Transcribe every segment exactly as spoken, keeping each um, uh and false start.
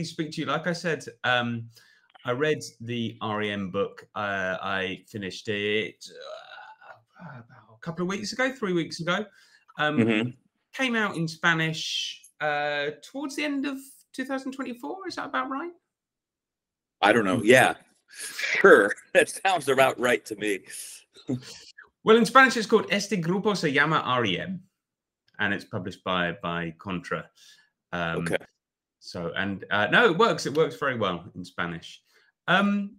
speak to you. Like I said, um, I read the R E M book. Uh, I finished it uh, about a couple of weeks ago, three weeks ago. Um, Mm-hmm. Came out in Spanish uh, towards the end of two thousand twenty-four. Is that about right? I don't know. Yeah, sure. That sounds about right to me. Well, in Spanish, it's called Este Grupo se llama R E M, and it's published by by Contra. Um, Okay. So, and uh, no, it works. It works very well in Spanish. Um,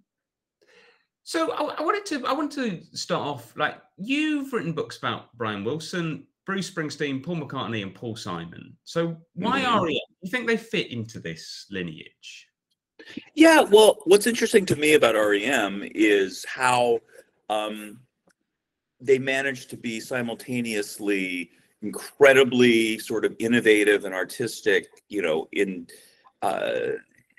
so I, I wanted to, I want to start off like you've written books about Brian Wilson, Bruce Springsteen, Paul McCartney, and Paul Simon. So why Mm-hmm. R E M? Do you think they fit into this lineage? Yeah, well, what's interesting to me about R E M is how um, they managed to be simultaneously incredibly sort of innovative and artistic, you know, in uh,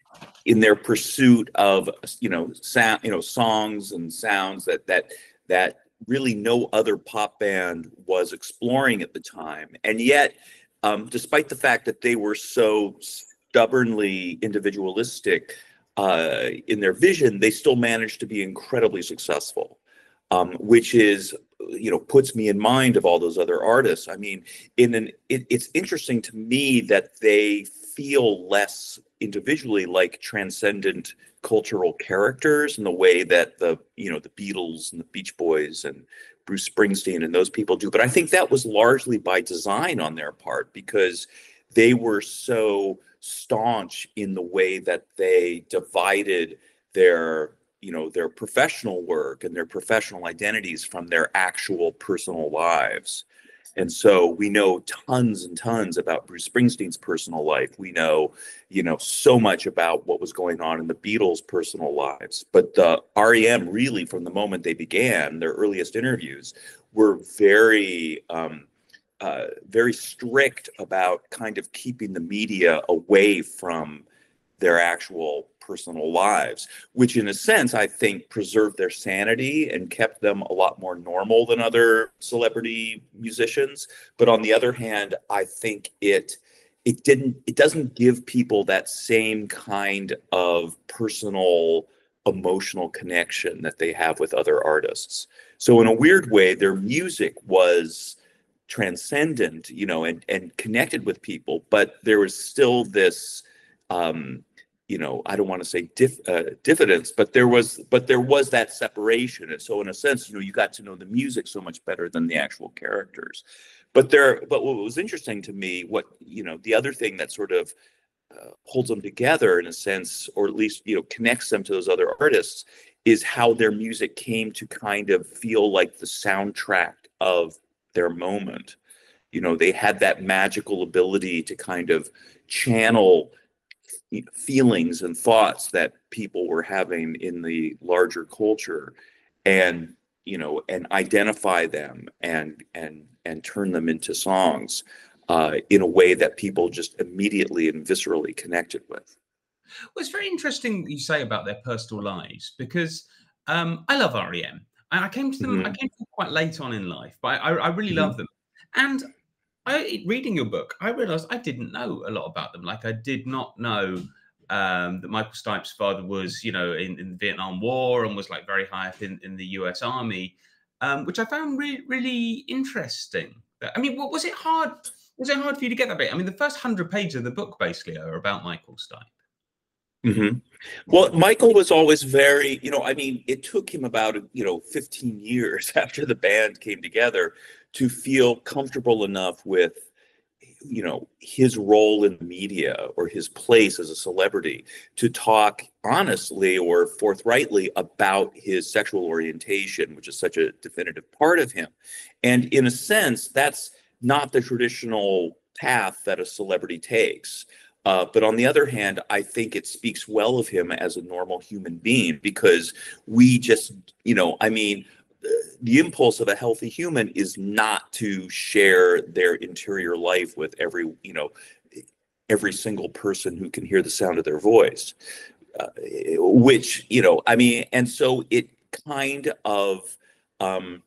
in their pursuit of, you know, sound, you know, songs and sounds that that that really no other pop band was exploring at the time, and yet, um, despite the fact that they were so stubbornly individualistic uh, in their vision, they still managed to be incredibly successful, um, which is, you know, puts me in mind of all those other artists. I mean, in an it, it's interesting to me that they feel less individually like transcendent cultural characters in the way that the, you know, the Beatles and the Beach Boys and Bruce Springsteen and those people do. But I think that was largely by design on their part, because they were so staunch in the way that they divided their, you know, their professional work and their professional identities from their actual personal lives. And so we know tons and tons about Bruce Springsteen's personal life. We know, you know, so much about what was going on in the Beatles' personal lives. But the R E M, really, from the moment they began, their earliest interviews, were very, um, uh, very strict about kind of keeping the media away from their actual personal lives, which in a sense, I think, preserved their sanity and kept them a lot more normal than other celebrity musicians. But on the other hand, I think it it didn't it doesn't give people that same kind of personal emotional connection that they have with other artists. So in a weird way, their music was transcendent, you know, and and connected with people, but there was still this um you know, I don't want to say diff, uh, diffidence, but there was, but there was that separation. And so in a sense, you know, you got to know the music so much better than the actual characters. But there, but what was interesting to me, what, you know, the other thing that sort of uh, holds them together in a sense, or at least, you know, connects them to those other artists, is how their music came to kind of feel like the soundtrack of their moment. You know, they had that magical ability to kind of channel feelings and thoughts that people were having in the larger culture, and, you know, and identify them and and and turn them into songs uh, in a way that people just immediately and viscerally connected with. Well, it's very interesting you say about their personal lives, because um, I love R E M. And I came to them, I Mm-hmm. came to them quite late on in life, but I, I really Mm-hmm. love them. And I, reading your book, I realized I didn't know a lot about them. Like, I did not know um, that Michael Stipe's father was, you know, in, in the Vietnam War and was like very high up in, in the U S Army, um, which I found really, really interesting. I mean, what was it hard? Was it hard for you to get that bit? I mean, the first hundred pages of the book basically are about Michael Stipe. Mm-hmm. Well, Michael was always very, you know, I mean, it took him about, you know, fifteen years after the band came together to feel comfortable enough with, you know, his role in the media or his place as a celebrity to talk honestly or forthrightly about his sexual orientation, which is such a definitive part of him. And in a sense, that's not the traditional path that a celebrity takes. Uh, but on the other hand, I think it speaks well of him as a normal human being, because we just, you know, I mean, the impulse of a healthy human is not to share their interior life with every, you know, every single person who can hear the sound of their voice, uh, which, you know, I mean, and so it kind of, um,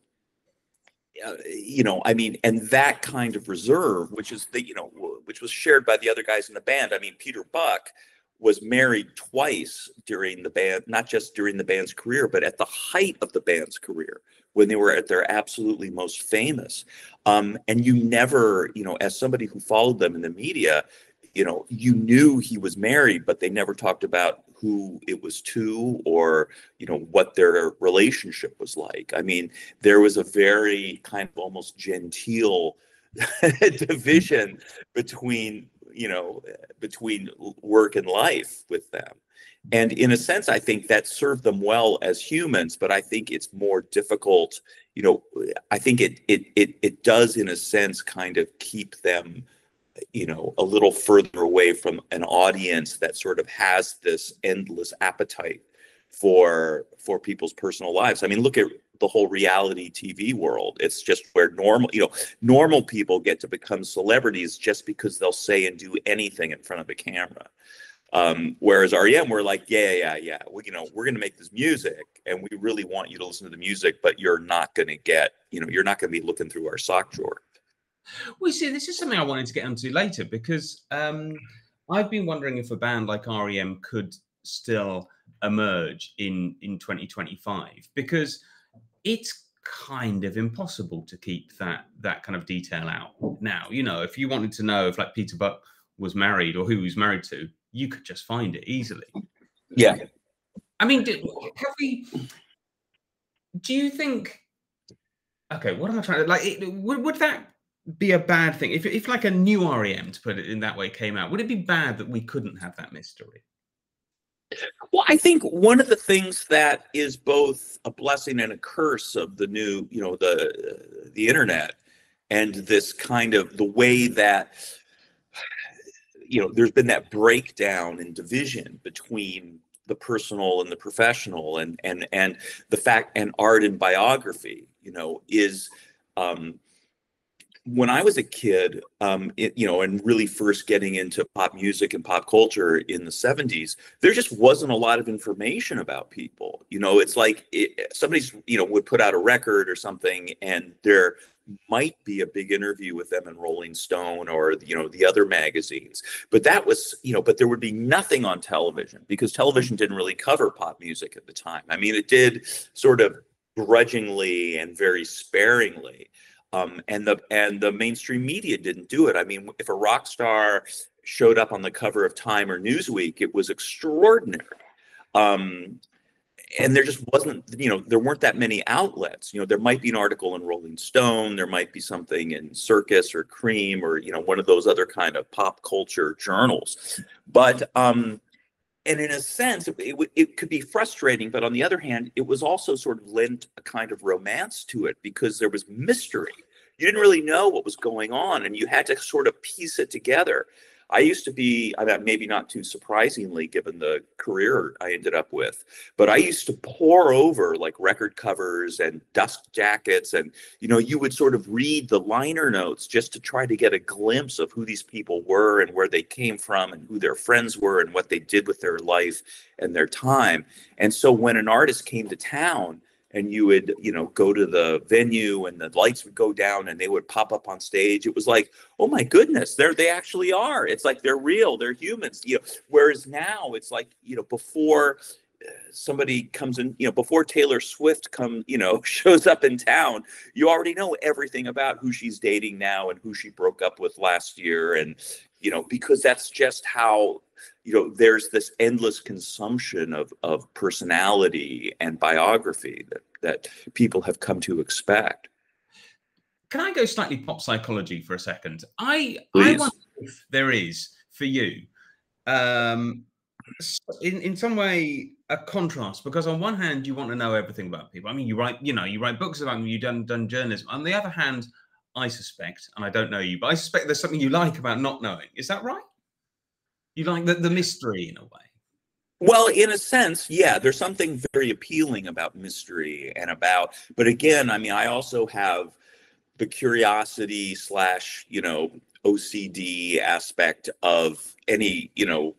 uh, you know, I mean, and that kind of reserve, which is the, you know, which was shared by the other guys in the band. I mean, Peter Buck was married twice during the band, not just during the band's career, but at the height of the band's career, when they were at their absolutely most famous. Um, and you never, you know, as somebody who followed them in the media, you know, you knew he was married, but they never talked about who it was to, or, you know, what their relationship was like. I mean, there was a very kind of almost genteel division between, you know, between work and life with them. And in a sense, I think that served them well as humans, but I think it's more difficult, you know, I think it it it it does in a sense kind of keep them, you know, a little further away from an audience that sort of has this endless appetite for for people's personal lives. I mean, look at the whole reality T V world. It's just where normal, you know, normal people get to become celebrities just because they'll say and do anything in front of a camera. Um, whereas R E M, we're like, yeah, yeah, yeah, we, you know, we're going to make this music, and we really want you to listen to the music, but you're not going to get, you know, you're not going to be looking through our sock drawer. Well, see, this is something I wanted to get onto later, because um, I've been wondering if a band like R E M could still emerge in in twenty twenty-five, because it's kind of impossible to keep that that kind of detail out now. You know, if you wanted to know if like Peter Buck was married or who he was married to, you could just find it easily. Yeah. I mean, do, have we? Do you think? Okay, what am I trying to like? It, would would that be a bad thing if if like a new R E M, to put it in that way, came out? Would it be bad that we couldn't have that mystery? Well, I think one of the things that is both a blessing and a curse of the new, you know, the the internet, and this kind of the way that, you know, there's been that breakdown and division between the personal and the professional, and and and the fact, and art and biography, you know, is um, when I was a kid, um, it, you know, and really first getting into pop music and pop culture in the seventies, there just wasn't a lot of information about people. You know, it's like it, somebody's, you know, would put out a record or something, and there might be a big interview with them in Rolling Stone or, you know, the other magazines. But that was, you know, but there would be nothing on television, because television didn't really cover pop music at the time. I mean, it did sort of grudgingly and very sparingly. Um, and the and the mainstream media didn't do it. I mean, if a rock star showed up on the cover of Time or Newsweek, it was extraordinary. Um, and there just wasn't, you know, there weren't that many outlets. You know, there might be an article in Rolling Stone, there might be something in Circus or Cream, or, you know, one of those other kind of pop culture journals. But um, and in a sense, it, it, it could be frustrating, but on the other hand, it was also sort of lent a kind of romance to it, because there was mystery. You didn't really know what was going on, and you had to sort of piece it together. I used to be, I mean, maybe not too surprisingly, given the career I ended up with, but I used to pore over like record covers and dust jackets, and, you know, you would sort of read the liner notes just to try to get a glimpse of who these people were and where they came from and who their friends were and what they did with their life and their time. And so when an artist came to town, and you would, you know, go to the venue and the lights would go down and they would pop up on stage, it was like, oh my goodness, they're, they actually are. It's like they're real, they're humans. You know, whereas now it's like, you know, before somebody comes in, you know, before Taylor Swift come, you know, shows up in town, you already know everything about who she's dating now and who she broke up with last year. And, you know, because that's just how, you know, there's this endless consumption of, of personality and biography that, that people have come to expect. Can I go slightly pop psychology for a second? I, I wonder if there is, for you, um, in, in some way, a contrast, because on one hand, you want to know everything about people. I mean, you write, you know, you write books about them, you've done, done journalism. On the other hand, I suspect, and I don't know you, but I suspect there's something you like about not knowing. Is that right? You like the, the mystery in a way? Well, in a sense, yeah, there's something very appealing about mystery and about, but again, I mean, I also have the curiosity slash, you know, O C D aspect of any, you know,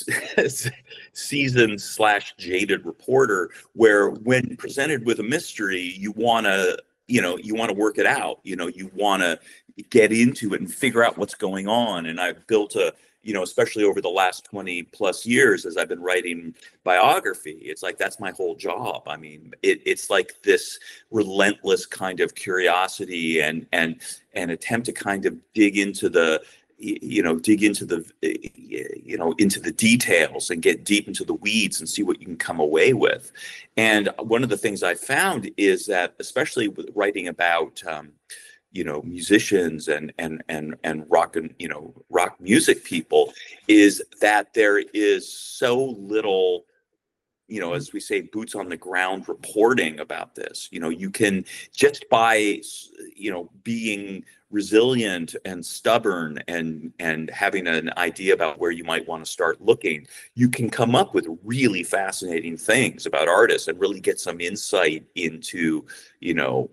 seasoned slash jaded reporter, where when presented with a mystery, you want to, you know, you want to work it out, you know, you want to get into it and figure out what's going on. And I've built a, you know, especially over the last twenty plus years as I've been writing biography. It's like, that's my whole job. I mean, it, it's like this relentless kind of curiosity and, and, and attempt to kind of dig into the, you know, dig into the, you know, into the details and get deep into the weeds and see what you can come away with. And one of the things I found is that, especially with writing about, um, you know, musicians and, and, and, and rock and, you know, rock music people, is that there is so little, you know, as we say, boots on the ground reporting about this. You know, you can just by, you know, being resilient and stubborn and and having an idea about where you might want to start looking, you can come up with really fascinating things about artists and really get some insight into, you know,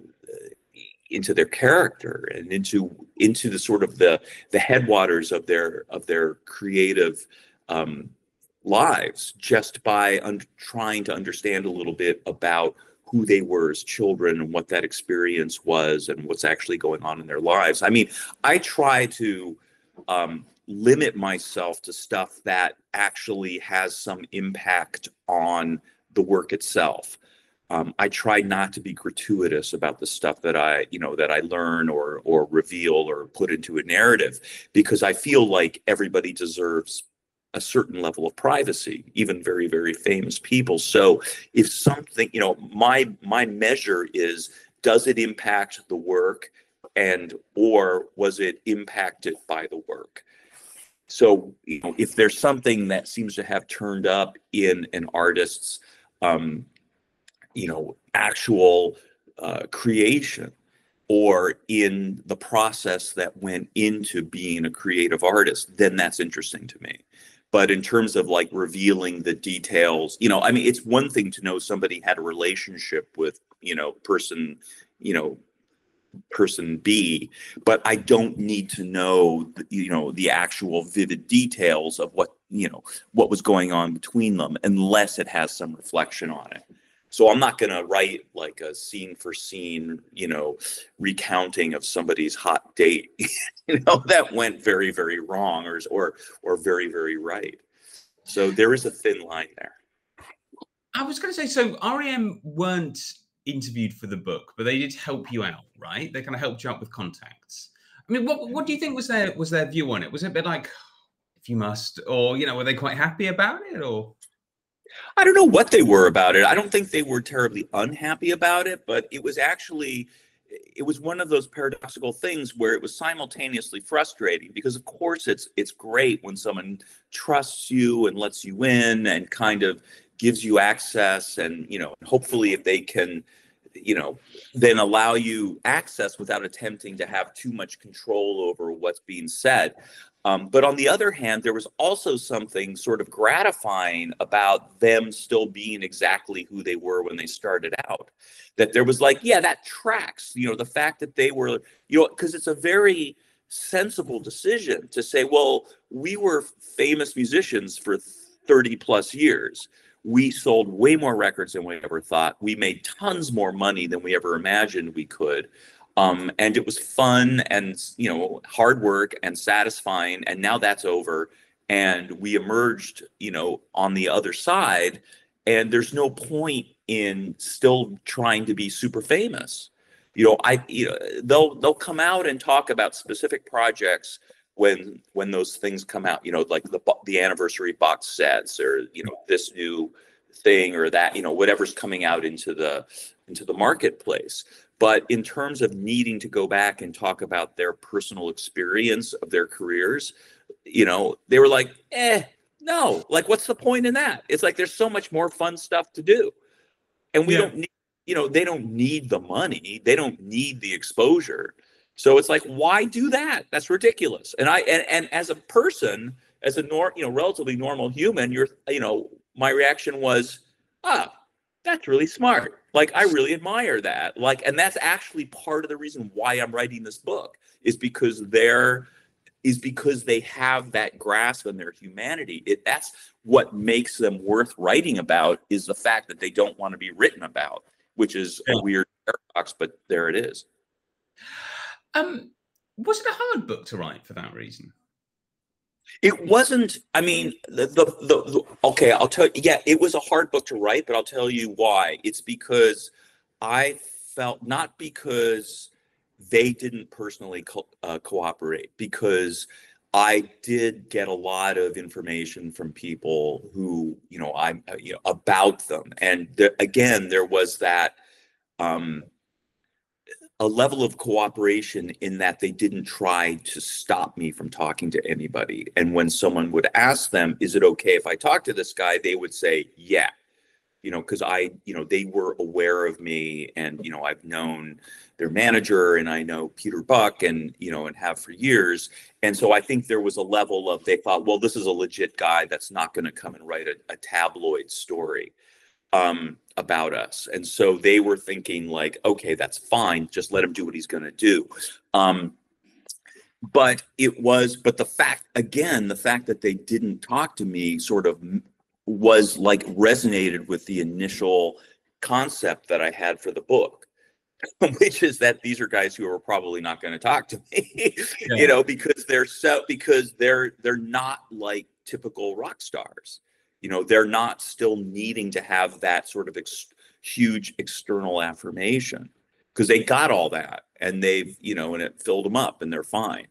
into their character and into into the sort of the the headwaters of their of their creative um, lives, just by un- trying to understand a little bit about who they were as children and what that experience was and what's actually going on in their lives. I mean, I try to um, limit myself to stuff that actually has some impact on the work itself. Um, I try not to be gratuitous about the stuff that I, you know, that I learn or or reveal or put into a narrative, because I feel like everybody deserves a certain level of privacy, even very, very famous people. So if something, you know, my my measure is, does it impact the work, and or was it impacted by the work? So, you know, if there's something that seems to have turned up in an artist's, um, you know, actual uh, creation, or in the process that went into being a creative artist, then that's interesting to me. But in terms of like revealing the details, you know, I mean, it's one thing to know somebody had a relationship with, you know, person, you know, person B, but I don't need to know, you know, the actual vivid details of what, you know, what was going on between them, unless it has some reflection on it. So I'm not going to write like a scene for scene, you know, recounting of somebody's hot date, you know, that went very, very wrong, or, or, or very, very right. So there is a thin line there. I was going to say, so R E M weren't interviewed for the book, but they did help you out, right? They kind of helped you out with contacts. I mean, what what do you think was their was their view on it? Was it a bit like, if you must, or, you know, were they quite happy about it, or? I don't know what they were about it. I don't think they were terribly unhappy about it, but it was actually, it was one of those paradoxical things where it was simultaneously frustrating, because of course it's it's great when someone trusts you and lets you in and kind of gives you access, and, you know, hopefully if they can, you know, then allow you access without attempting to have too much control over what's being said. Um, but on the other hand, there was also something sort of gratifying about them still being exactly who they were when they started out. That there was like, yeah, that tracks, you know, the fact that they were, you know, because it's a very sensible decision to say, well, we were famous musicians for thirty plus years. We sold way more records than we ever thought. We made tons more money than we ever imagined we could. Um, and it was fun and, you know, hard work and satisfying. And now that's over. And we emerged, you know, on the other side. And there's no point in still trying to be super famous. You know, I, you know, they'll, they'll come out and talk about specific projects when, when those things come out, you know, like the, the anniversary box sets, or, you know, this new thing or that, you know, whatever's coming out into the, into the marketplace. But in terms of needing to go back and talk about their personal experience of their careers, you know, they were like, eh, no, like, what's the point in that? It's like, there's so much more fun stuff to do. And we yeah. don't need, you know, they don't need the money. They don't need the exposure. So it's like, why do that? That's ridiculous. And I, and, and as a person, as a nor, you know, relatively normal human, you're, you know, my reaction was, ah, that's really smart. Like, I really admire that. Like, and that's actually part of the reason why I'm writing this book, is because they're, is because they have that grasp on their humanity. It, that's what makes them worth writing about, is the fact that they don't want to be written about, which is yeah. a weird paradox, but there it is. Um, was it a hard book to write for that reason? It wasn't, I mean, the, the, the, the, okay, I'll tell you, yeah, it was a hard book to write, but I'll tell you why. It's because I felt, not because they didn't personally co uh, cooperate, because I did get a lot of information from people who, you know, I'm, you know, about them. And there, again, there was that, um, a level of cooperation in that they didn't try to stop me from talking to anybody. And when someone would ask them, is it okay if I talk to this guy? They would say, yeah, you know, because I, you know, they were aware of me, and, you know, I've known their manager, and I know Peter Buck, and, you know, and have for years. And so I think there was a level of, they thought, well, this is a legit guy that's not going to come and write a, a tabloid story um, about us. And so they were thinking like, okay, that's fine. Just let him do what he's going to do. Um, but it was, but the fact, again, the fact that they didn't talk to me sort of was like resonated with the initial concept that I had for the book, which is that these are guys who are probably not going to talk to me, yeah. you know, because they're so, because they're, they're not like typical rock stars. You know, they're not still needing to have that sort of ex huge external affirmation, because they got all that, and they've, you know, and it filled them up, and they're fine.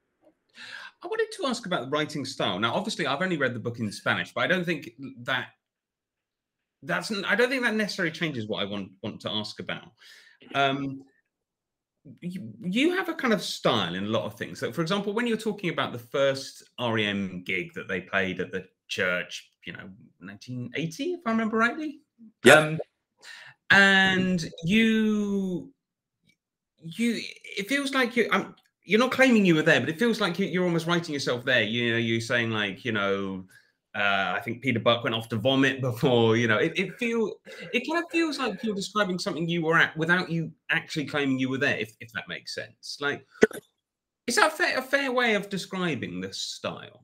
I wanted to ask about the writing style. Now, obviously, I've only read the book in Spanish, but I don't think that that's, I don't think that necessarily changes what I want, want to ask about. Um, you, you have a kind of style in a lot of things. So, for example, when you're talking about the first R E M gig that they played at the church, you know, nineteen eighty, if I remember rightly. Yeah. Um, and you, you, it feels like you, um, you're not claiming you were there, but it feels like you, you're almost writing yourself there. You know, you're saying like, you know, uh, I think Peter Buck went off to vomit before, you know, it, it feel, it kind of feels like you're describing something you were at without you actually claiming you were there, if, if that makes sense. Like, is that a fair, a fair way of describing this style?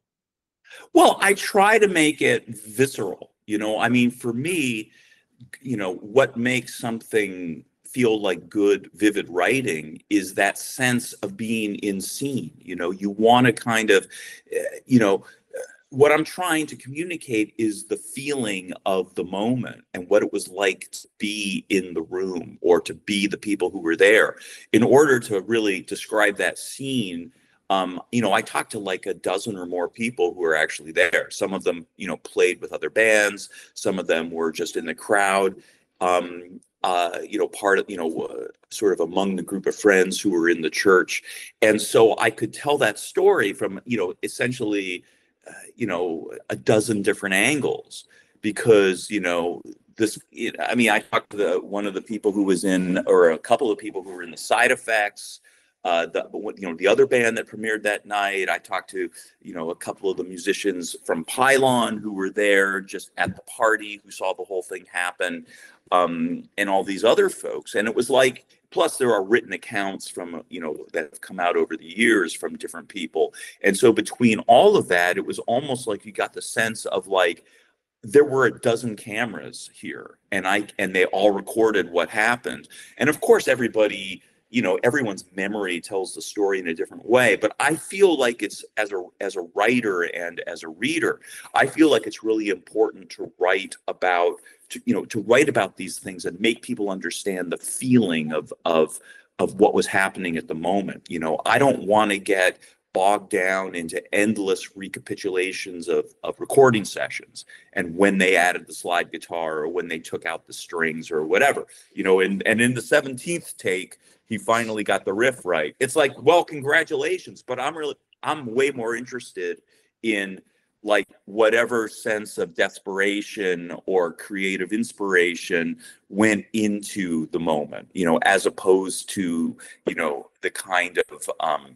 Well, I try to make it visceral, you know, I mean, for me, you know, what makes something feel like good, vivid writing is that sense of being in scene. You know, you want to kind of, you know, what I'm trying to communicate is the feeling of the moment and what it was like to be in the room or to be the people who were there. In order to really describe that scene, Um, you know, I talked to like a dozen or more people who were actually there. Some of them, you know, played with other bands. Some of them were just in the crowd, um, uh, you know, part of, you know, uh, sort of among the group of friends who were in the church. And so I could tell that story from, you know, essentially, uh, you know, a dozen different angles, because, you know, this, I mean, I talked to the, one of the people who was in, or a couple of people who were in the Side Effects. Uh, the, you know, the other band that premiered that night. I talked to, you know, a couple of the musicians from Pylon who were there just at the party, who saw the whole thing happen, um, and all these other folks. And it was like, plus there are written accounts from, you know, that have come out over the years from different people. And so between all of that, it was almost like you got the sense of like, there were a dozen cameras here, and I, and they all recorded what happened. And of course, everybody, you know, everyone's memory tells the story in a different way, but I feel like it's, as a as a writer and as a reader, I feel like it's really important to write about, to, you know, to write about these things and make people understand the feeling of of of what was happening at the moment. You know, I don't want to get bogged down into endless recapitulations of, of recording sessions and when they added the slide guitar or when they took out the strings or whatever, you know, and, and in the seventeenth take, he finally got the riff right. It's like, well, congratulations, but I'm really, I'm way more interested in like whatever sense of desperation or creative inspiration went into the moment, you know, as opposed to, you know, the kind of um,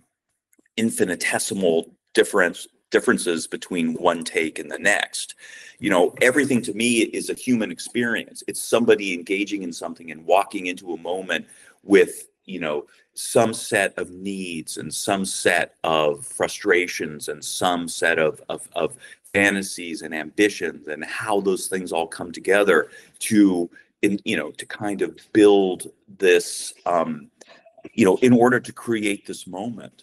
infinitesimal difference differences between one take and the next. You know, everything to me is a human experience. It's somebody engaging in something and walking into a moment with, you know, some set of needs and some set of frustrations and some set of, of, of fantasies and ambitions, and how those things all come together to, in, you know, to kind of build this, um, you know, in order to create this moment.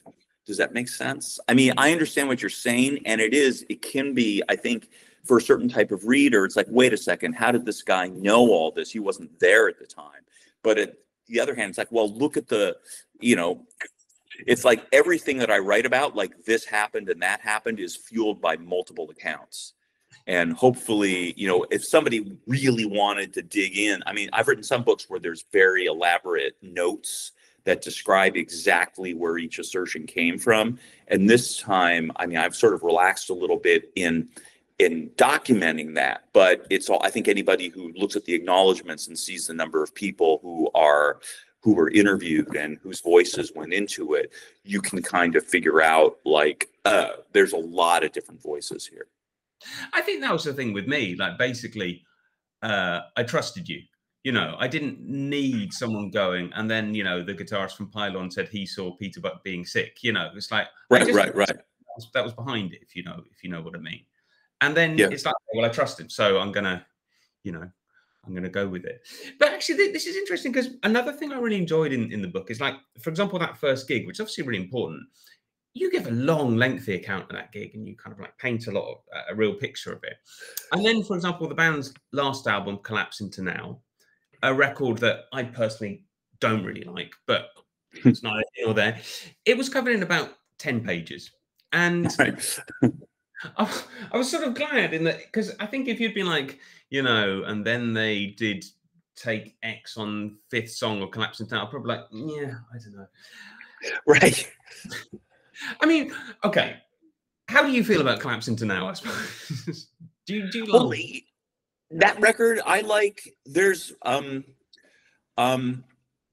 Does that make sense? I mean, I understand what you're saying, and it is, it can be, I think, for a certain type of reader, it's like, wait a second, how did this guy know all this? He wasn't there at the time. But at the other hand, it's like, well, look at the, you know, it's like everything that I write about, like this happened and that happened, is fueled by multiple accounts. And hopefully, you know, if somebody really wanted to dig in, I mean, I've written some books where there's very elaborate notes that describe exactly where each assertion came from. And this time, I mean, I've sort of relaxed a little bit in in documenting that, but it's all, I think anybody who looks at the acknowledgments and sees the number of people who are who were interviewed and whose voices went into it, you can kind of figure out, like, uh, there's a lot of different voices here. I think that was the thing with me. Like, basically, uh, I trusted you. You know, I didn't need someone going, and then, you know, the guitarist from Pylon said he saw Peter Buck being sick. You know, it's like, right, just, right, right. That was, that was behind it, if you know, if you know what I mean. And then yeah. it's like, well, I trust him, so I'm gonna, you know, I'm gonna go with it. But actually, this is interesting, because another thing I really enjoyed in, in the book is, like, for example, that first gig, which is obviously really important. You give a long, lengthy account of that gig, and you kind of like paint a lot of uh, a real picture of it. And then, for example, the band's last album, Collapse Into Now, a record that I personally don't really like, but it's not here or there. It was covered in about ten pages. And right. I, I was sort of glad in that, because I think if you'd been like, you know, and then they did take X on fifth song or Collapse Into Now, I'd probably like, yeah, I don't know. Right. I mean, okay. How do you feel about Collapse Into Now, I suppose? do you, do you like well, that record? I like, there's, um, um,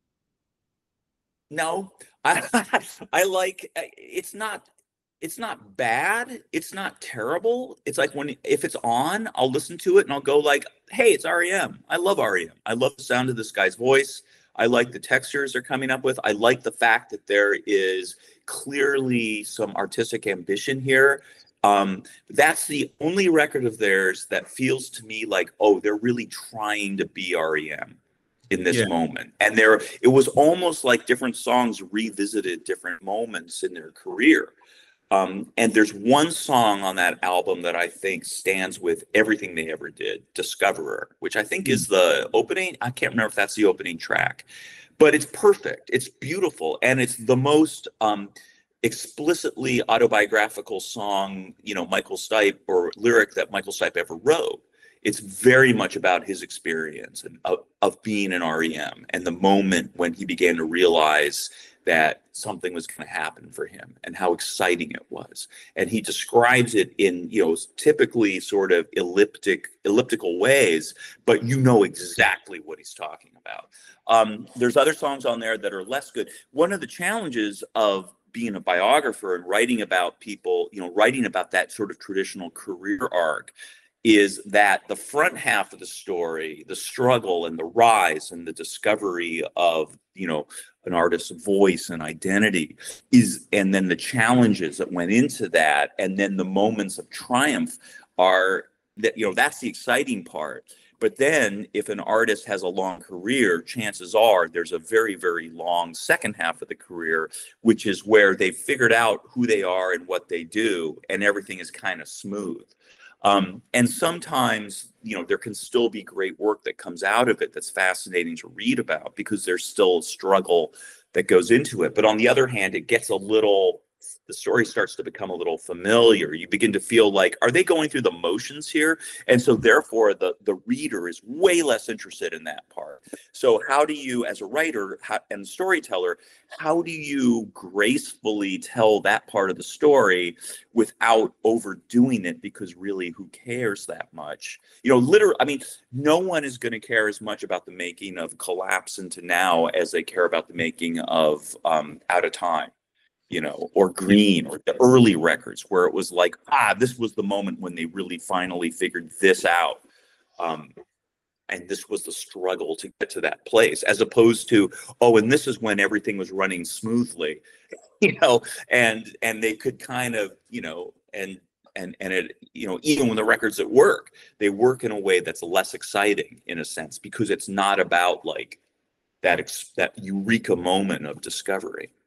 no, I, I like, it's not, it's not bad. It's not terrible. It's like, when, if it's on, I'll listen to it and I'll go like, hey, it's R E M. I love R E M. I love the sound of this guy's voice. I like the textures they're coming up with. I like the fact that there is clearly some artistic ambition here. Um, that's the only record of theirs that feels to me like, oh, they're really trying to be R E M in this yeah. moment. And there, it was almost like different songs revisited different moments in their career. Um, and there's one song on that album that I think stands with everything they ever did, Discoverer, which I think is the opening. I can't remember if that's the opening track, but it's perfect. It's beautiful. And it's the most um, explicitly autobiographical song, you know, Michael Stipe, or lyric that Michael Stipe ever wrote. It's very much about his experience and of, of being an R E M, and the moment when he began to realize that something was going to happen for him and how exciting it was. And he describes it in, you know, typically sort of elliptic, elliptical ways, but you know exactly what he's talking about. Um, there's other songs on there that are less good. One of the challenges of being a biographer and writing about people, you know, writing about that sort of traditional career arc, is that the front half of the story, the struggle and the rise and the discovery of, you know, an artist's voice and identity is, and then the challenges that went into that, and then the moments of triumph are that, you know, that's the exciting part. But then if an artist has a long career, chances are there's a very, very long second half of the career, which is where they've figured out who they are and what they do, and everything is kind of smooth. Um, and sometimes, you know, there can still be great work that comes out of it that's fascinating to read about, because there's still a struggle that goes into it. But on the other hand, it gets a little, the story starts to become a little familiar. You begin to feel like, are they going through the motions here? And so therefore, the, the reader is way less interested in that part. So how do you, as a writer and storyteller, how do you gracefully tell that part of the story without overdoing it? Because really, who cares that much? You know, literally, I mean, no one is going to care as much about the making of Collapse Into Now as they care about the making of um, Out of Time, you know, or Green, or the early records, where it was like, ah, this was the moment when they really finally figured this out. Um, and this was the struggle to get to that place, as opposed to, oh, and this is when everything was running smoothly, you know, and and they could kind of, you know, and and and it, you know, even when the records that work, they work in a way that's less exciting in a sense, because it's not about like that ex- that eureka moment of discovery.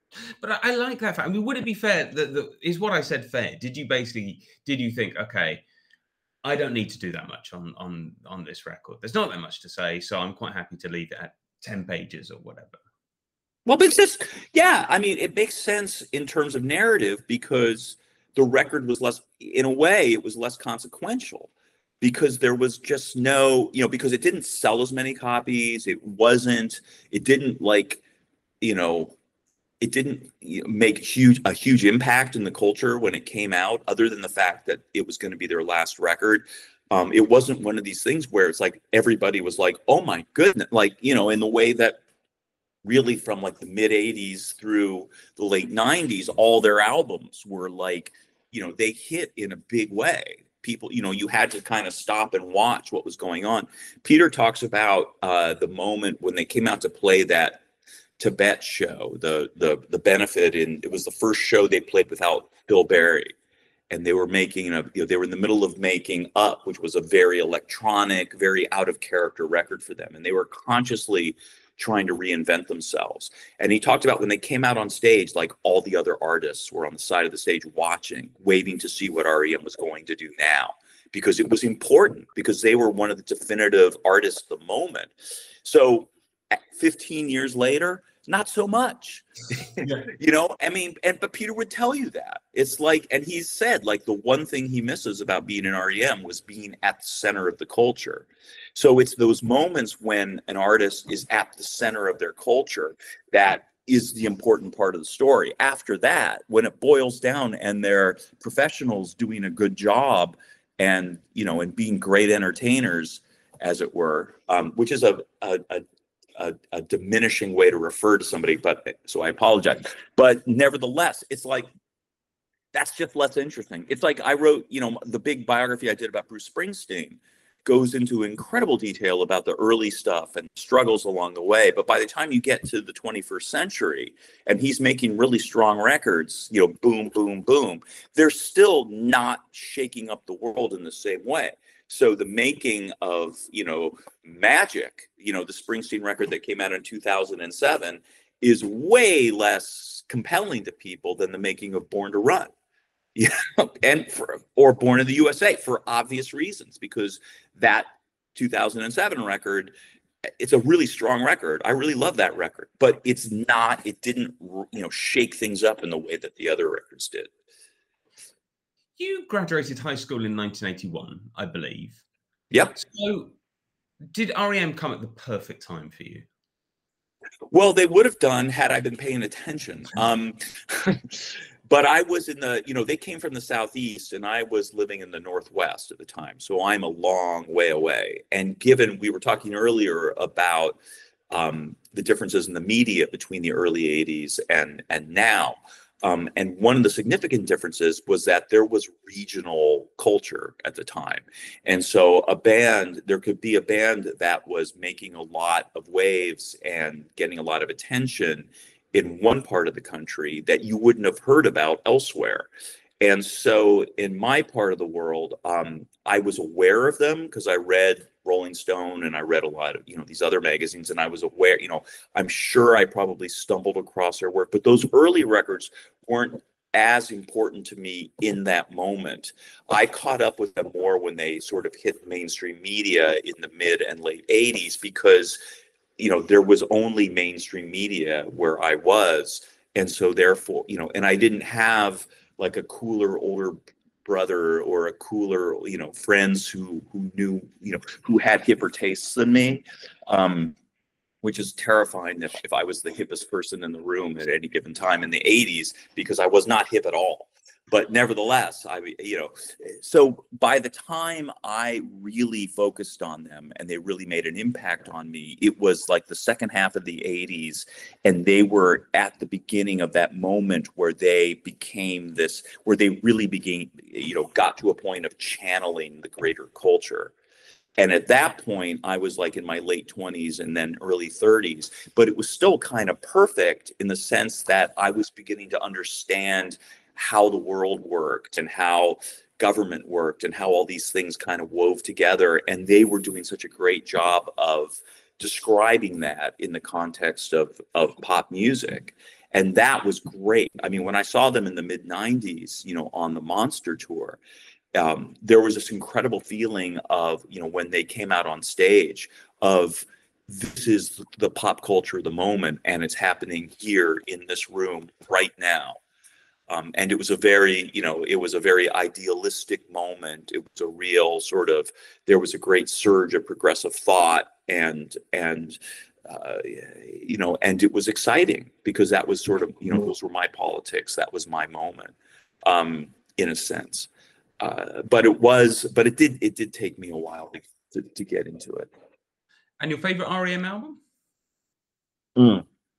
But I, I like that fact. I mean, would it be fair that the, is what I said fair? Did you basically did you think, okay, I don't need to do that much on on on this record. There's not that much to say, so I'm quite happy to leave it at ten pages or whatever. Well, but it's just, yeah, I mean, it makes sense in terms of narrative because the record was less, in a way, it was less consequential because there was just no, you know, because it didn't sell as many copies. It wasn't, it didn't like, you know, it didn't make huge a huge impact in the culture when it came out, other than the fact that it was going to be their last record. Um, it wasn't one of these things where it's like everybody was like, oh my goodness, like, you know, in the way that really from like the mid eighties through the late nineties, all their albums were like, you know, they hit in a big way. People, you know, you had to kind of stop and watch what was going on. Peter talks about uh, the moment when they came out to play that Tibet show, the the the benefit, and it was the first show they played without Bill Berry, and they were making a, you know, they were in the middle of making Up, which was a very electronic, very out of character record for them, and they were consciously trying to reinvent themselves. And he talked about when they came out on stage, like all the other artists were on the side of the stage watching, waiting to see what R E M was going to do now, because it was important, because they were one of the definitive artists of the moment. So fifteen years later, not so much. Yeah. You know, I mean, and but Peter would tell you that. It's like, and he said, like, the one thing he misses about being in R E M was being at the center of the culture. So it's those moments when an artist is at the center of their culture that is the important part of the story. After that, when it boils down and they're professionals doing a good job and, you know, and being great entertainers, as it were, um, which is a, a, a A, a diminishing way to refer to somebody, but so I apologize. But nevertheless, it's like, that's just less interesting. It's like I wrote, you know, the big biography I did about Bruce Springsteen goes into incredible detail about the early stuff and struggles along the way. But by the time you get to the twenty-first century and he's making really strong records, you know, boom, boom, boom, they're still not shaking up the world in the same way. So the making of, you know, Magic, you know, the Springsteen record that came out in two thousand seven is way less compelling to people than the making of Born to Run, you know, and for, or Born in the U S A, for obvious reasons, because that two thousand seven record, it's a really strong record. I really love that record, but it's not, it didn't, you know, shake things up in the way that the other records did. You graduated high school in nineteen eighty-one, I believe. Yep. So did R E M come at the perfect time for you? Well, they would have done had I been paying attention. Um, but I was in the, you know, they came from the Southeast and I was living in the Northwest at the time. So I'm a long way away. And given we were talking earlier about um, the differences in the media between the early eighties and, and now, Um, and one of the significant differences was that there was regional culture at the time. And so a band, there could be a band that was making a lot of waves and getting a lot of attention in one part of the country that you wouldn't have heard about elsewhere. And so in my part of the world, um, I was aware of them because I read Rolling Stone and I read a lot of, you know, these other magazines, and I was aware, you know, I'm sure I probably stumbled across their work, but those early records weren't as important to me in that moment. I caught up with them more when they sort of hit mainstream media in the mid and late eighties, because, you know, there was only mainstream media where I was. And so therefore, you know, and I didn't have like a cooler older brother or a cooler, you know, friends who who knew, you know, who had hipper tastes than me, um, which is terrifying if, if I was the hippest person in the room at any given time in the eighties, because I was not hip at all. But nevertheless, I, you know, so by the time I really focused on them and they really made an impact on me, it was like the second half of the eighties, and they were at the beginning of that moment where they became this, where they really began, you know, got to a point of channeling the greater culture. And at that point, I was like in my late twenties and then early thirties, but it was still kind of perfect in the sense that I was beginning to understand how the world worked and how government worked and how all these things kind of wove together. And they were doing such a great job of describing that in the context of, of pop music. And that was great. I mean, when I saw them in the mid nineties, you know, on the Monster tour, um, there was this incredible feeling of, you know, when they came out on stage of, this is the pop culture of the moment, and it's happening here in this room right now. Um, and it was a very, you know, it was a very idealistic moment. It was a real sort of, there was a great surge of progressive thought, and, and, uh, you know, and it was exciting because that was sort of, you know, those were my politics. That was my moment, um, in a sense. Uh, but it was, but it did, it did take me a while to, to, to get into it. And your favorite R E M album? Mm.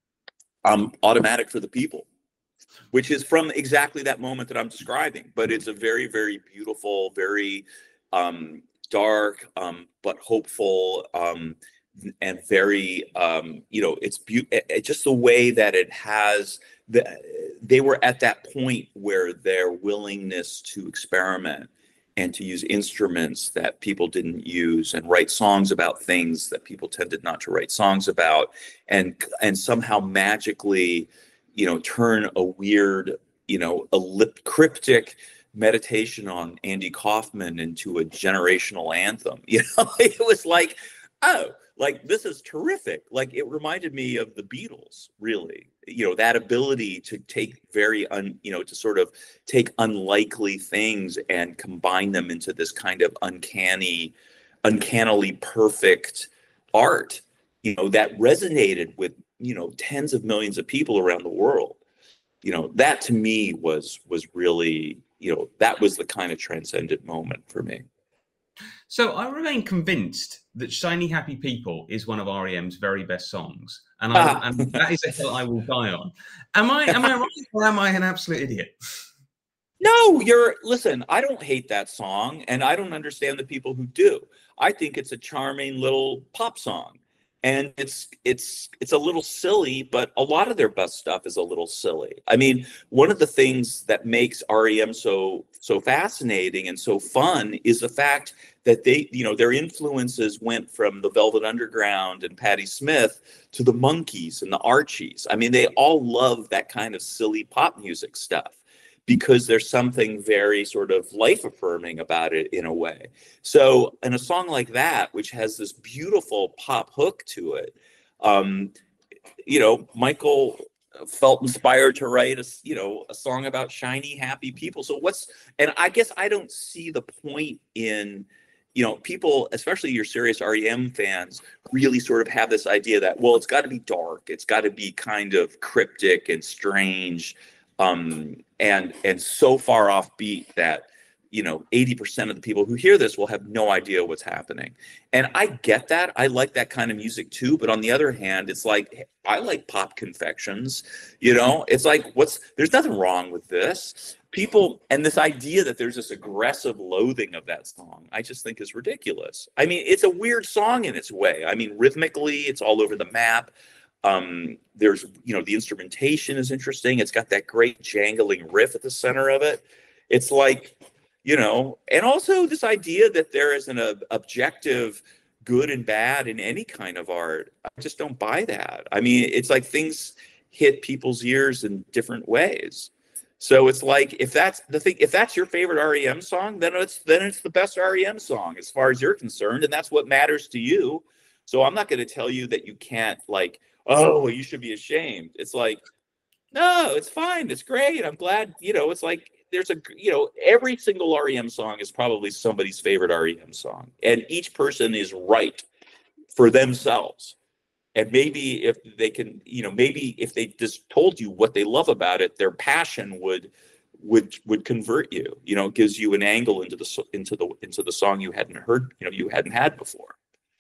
Um, Automatic for the People, which is from exactly that moment that I'm describing. But it's a very, very beautiful, very um, dark, um, but hopeful, um, and very, um, you know, it's be- it, just the way that it has. The, they were at that point where their willingness to experiment and to use instruments that people didn't use, and write songs about things that people tended not to write songs about, and and somehow magically, you know, turn a weird, you know, a lip cryptic meditation on Andy Kaufman into a generational anthem. You know, it was like, oh, like, this is terrific. Like, it reminded me of the Beatles, really. You know, that ability to take very, un, you know, to sort of take unlikely things and combine them into this kind of uncanny, uncannily perfect art, you know, that resonated with, you know, tens of millions of people around the world. You know, that to me was, was really, you know, that was the kind of transcendent moment for me. So I remain convinced that Shiny Happy People is one of R E M's very best songs. And, I, ah. and that is a hill I will die on. Am I, am I right, or am I an absolute idiot? No, you're, listen, I don't hate that song, and I don't understand the people who do. I think it's a charming little pop song. And it's it's it's a little silly, but a lot of their best stuff is a little silly. I mean, one of the things that makes R E M so so fascinating and so fun is the fact that they, you know, their influences went from the Velvet Underground and Patti Smith to the Monkees and the Archies. I mean, they all love that kind of silly pop music stuff, because there's something very sort of life-affirming about it in a way. So in a song like that, which has this beautiful pop hook to it, um, you know, Michael felt inspired to write a, you know, a song about shiny, happy people. So what's, and I guess I don't see the point in, you know, people, especially your serious R E M fans, really sort of have this idea that, well, it's got to be dark. It's got to be kind of cryptic and strange. Um, and and so far off beat that, you know, eighty percent of the people who hear this will have no idea what's happening. And I get that. I like that kind of music too. But on the other hand, it's like, I like Pop Confections. You know, it's like, what's, there's nothing wrong with this. People, and this idea that there's this aggressive loathing of that song, I just think is ridiculous. I mean, it's a weird song in its way. I mean, rhythmically, it's all over the map. Um, there's, you know, the instrumentation is interesting. It's got that great jangling riff at the center of it. It's like, you know, and also this idea that there is an uh, objective good and bad in any kind of art. I just don't buy that. I mean, it's like things hit people's ears in different ways. So it's like, if that's the thing, if that's your favorite R E M song, then it's then it's the best R E M song as far as you're concerned, and that's what matters to you. So I'm not going to tell you that you can't, like, oh, well, you should be ashamed. It's like, no, it's fine. It's great. I'm glad, you know, it's like there's a, you know, every single R E M song is probably somebody's favorite R E M song, and each person is right for themselves. And maybe if they can, you know, maybe if they just told you what they love about it, their passion would would would convert you. You know, it gives you an angle into the into the into the song you hadn't heard, you know, you hadn't had before.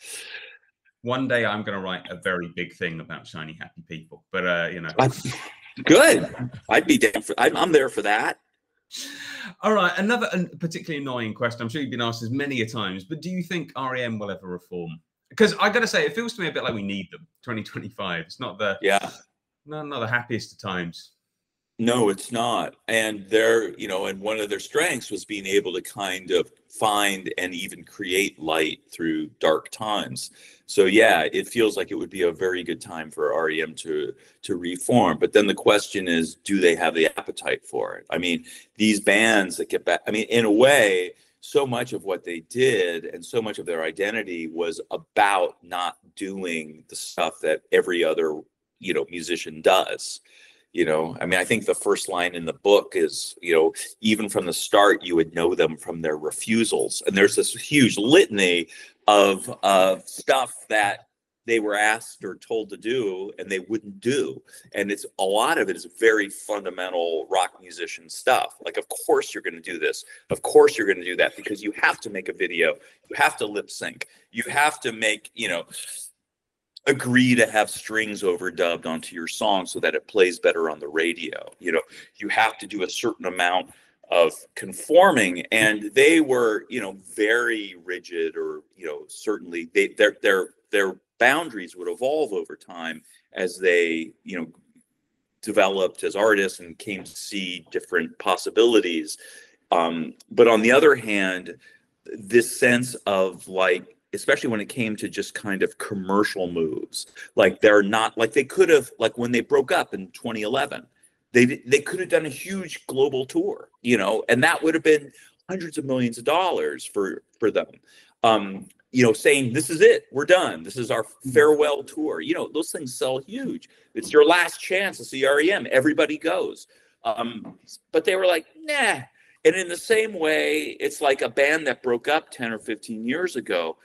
One day I'm going to write a very big thing about shiny, happy people. But uh, you know, good. I'd be down for. I'm, I'm there for that. All right, another particularly annoying question. I'm sure you've been asked this many a times, but do you think R E M will ever reform? Because I got to say, it feels to me a bit like we need them. twenty twenty-five. It's not the yeah, no, not the happiest of times. No, it's not. And they're, you know, and one of their strengths was being able to kind of find and even create light through dark times. So yeah, it feels like it would be a very good time for R E M to to reform. But then the question is, do they have the appetite for it? I mean, these bands that get back, I mean, in a way, so much of what they did and so much of their identity was about not doing the stuff that every other, you know, musician does. You know, I mean, I think the first line in the book is, you know, even from the start, you would know them from their refusals. And there's this huge litany of uh, stuff that they were asked or told to do and they wouldn't do. And it's a lot of it is very fundamental rock musician stuff. Like, of course you're going to do this. Of course you're going to do that, because you have to make a video. You have to lip sync. You have to make, you know, agree to have strings overdubbed onto your song so that it plays better on the radio. You know, you have to do a certain amount of conforming, and they were, you know, very rigid, or, you know, certainly they their their their boundaries would evolve over time as they, you know, developed as artists and came to see different possibilities. Um, but on the other hand, this sense of, like, especially when it came to just kind of commercial moves, like they're not, like they could have, like when they broke up in twenty eleven, they they could have done a huge global tour, you know, and that would have been hundreds of millions of dollars for for them. Um, you know, saying, this is it, we're done, this is our farewell tour. You know, those things sell huge. It's your last chance to see R E M. Everybody goes. Um, but they were like, nah. And in the same way, it's like a band that broke up ten or fifteen years ago.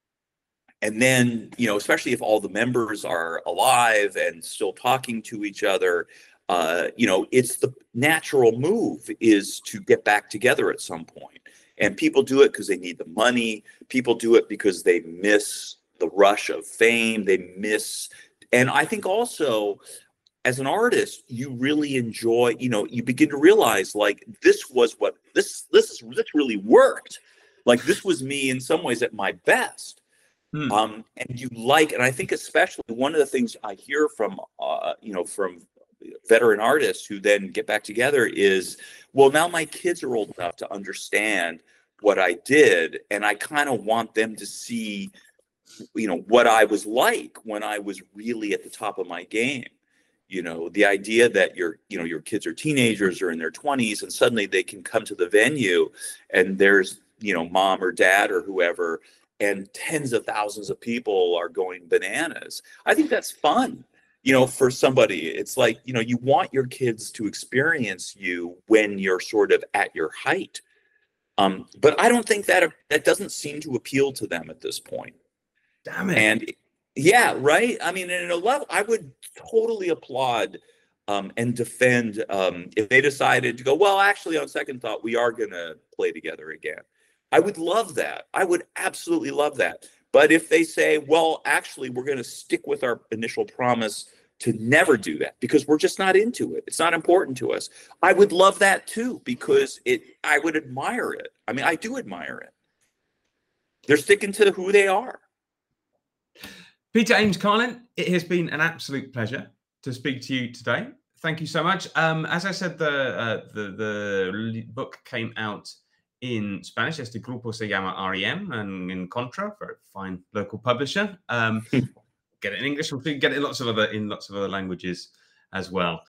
And then, you know, especially if all the members are alive and still talking to each other, uh, you know, it's the natural move is to get back together at some point. And people do it because they need the money. People do it because they miss the rush of fame. They miss, and I think also, as an artist, you really enjoy, you know, you begin to realize, like, this was what, this, this is, this really worked. Like, this was me in some ways at my best. Hmm. Um, and you like, and I think especially one of the things I hear from, uh, you know, from veteran artists who then get back together is, well, now my kids are old enough to understand what I did. And I kind of want them to see, you know, what I was like when I was really at the top of my game. You know, the idea that your, you know, your kids are teenagers or in their twenties and suddenly they can come to the venue and there's, you know, mom or dad or whoever, and tens of thousands of people are going bananas. I think that's fun, you know, for somebody. It's like, you know, you want your kids to experience you when you're sort of at your height. Um, but I don't think that that doesn't seem to appeal to them at this point. Damn it. And yeah, right. I mean, in a level, I would totally applaud um, and defend um, if they decided to go, well, actually, on second thought, we are going to play together again. I would love that. I would absolutely love that. But if they say, well, actually, we're going to stick with our initial promise to never do that because we're just not into it, it's not important to us, I would love that too, because it, I would admire it. I mean, I do admire it. They're sticking to who they are. Peter Ames Carlin, it has been an absolute pleasure to speak to you today. Thank you so much. Um, as I said, the, uh, the, the book came out in Spanish. Este grupo se llama R E M, and in Contra, very fine local publisher. Um, get it in English, we'll get it in lots of other in lots of other languages as well.